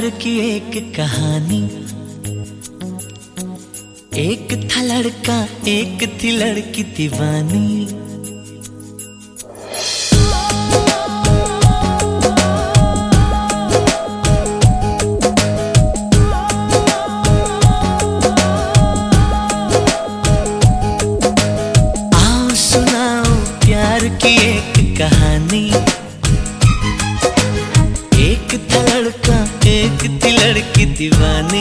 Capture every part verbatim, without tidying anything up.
प्यार की एक कहानी। एक था लड़का, एक थी लड़की दीवानी। आओ सुनाओ प्यार की एक कहानी। एक था लड़का, एक थी लड़की दीवानी।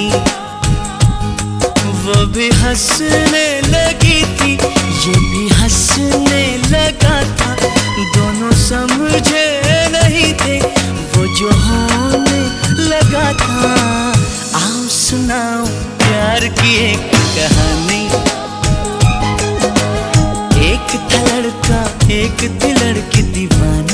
वो भी हंसने लगी थी, ये भी हंसने लगा था। दोनों समझे नहीं थे, वो जो होने लगा था। आओ सुनाओ प्यार की एक कहानी। एक था लड़का, एक थी लड़की दीवानी।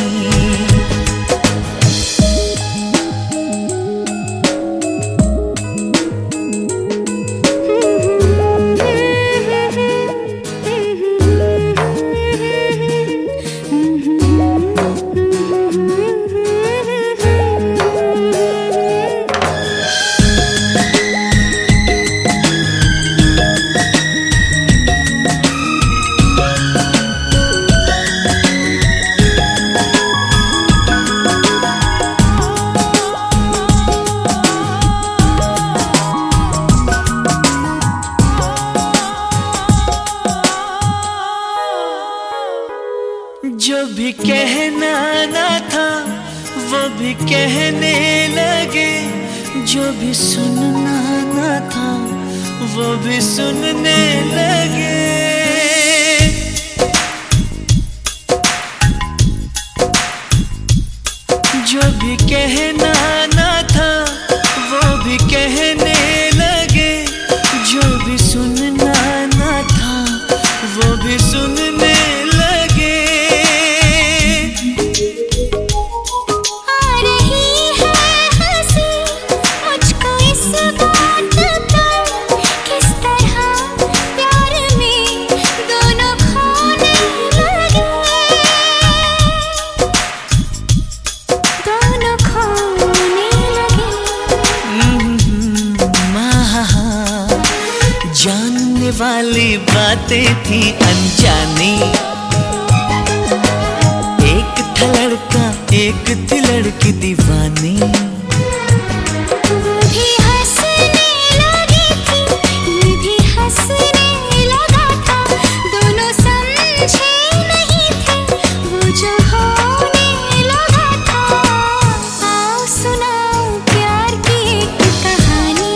जो भी कहना ना था वो भी कहने लगे। जो भी सुनना ना था वो भी सुनने लगे। जो भी कहना ना था वो भी कहने लगे। जो भी सुनना ना था वो भी सुनने लगे। जानने वाली बातें थी अनजानी। एक था लड़का, एक थी लड़की दीवानी। वो भी हंसने लगी थी, ये भी हंसने लगा था। दोनों समझे नहीं थे, वो जो होने लगा था। आओ सुनाओ प्यार की एक कहानी।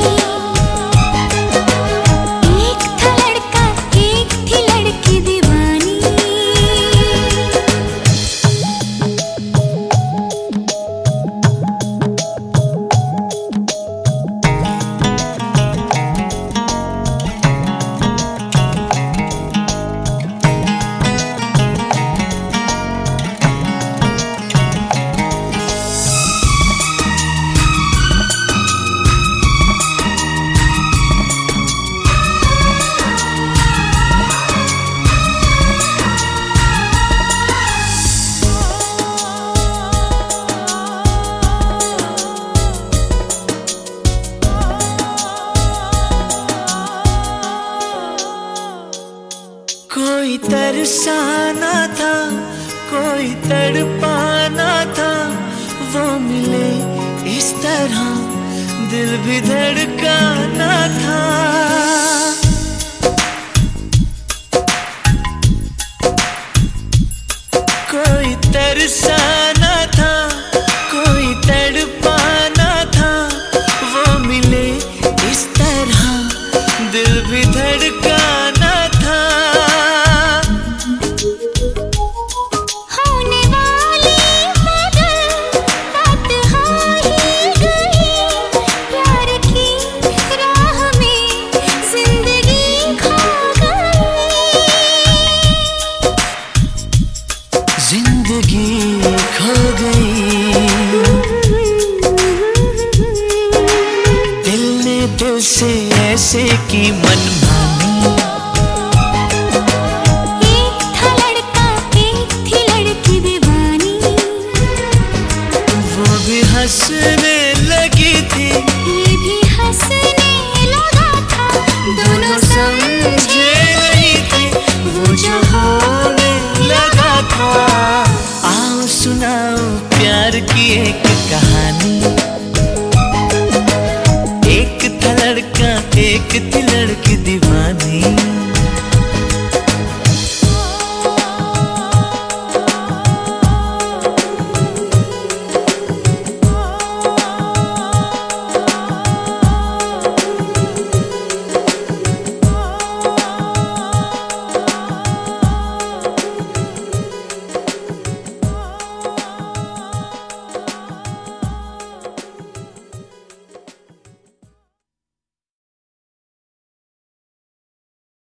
कोई तरसाना था, कोई तड़पाना था। वो मिले इस तरह दिल भी धड़काना था। कोई तरसा